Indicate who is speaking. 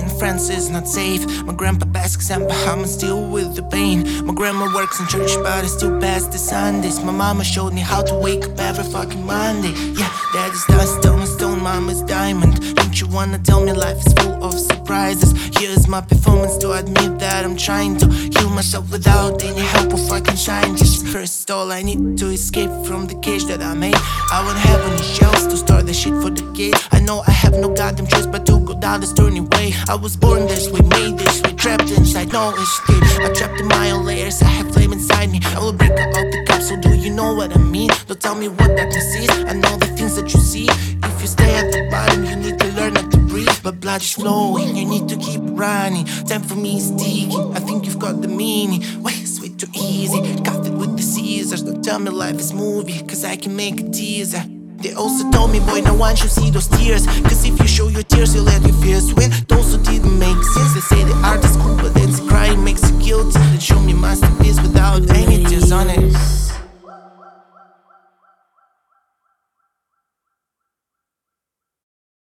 Speaker 1: Making friends is not safe. My grandpa best example, I'm still with the pain. My grandma works in church, but I still pass the Sundays. My mama showed me how to wake up every fucking Monday. Yeah, daddy's dust, stone, mama's diamond. Don't you wanna tell me life is full of surprises? Here's my performance to admit that I'm trying to heal myself without any help or fucking shine. Just first, all I need to escape from the cage that I made. I won't have any shells to store the shit for the gate. I know I have no goddamn choice but to go down this turning way. I was born this way, made this way, trapped inside, no escape. I trapped in my own layers, I have flame inside me. I will break out the capsule, do you know what I mean? Don't tell me what darkness is, I know the things that you see. If you stay at the bottom, you need to learn not to breathe. But blood is flowing, you need to keep running. Time for me is ticking, I think you've got the meaning. Wait, it's way too easy, cut it with the scissors. Don't tell me life is movie, cause I can make a teaser. They also told me, boy, no one should see those tears, cause if you show your tears, you let your fears win. Those who didn't make sense, they say the art is cool, but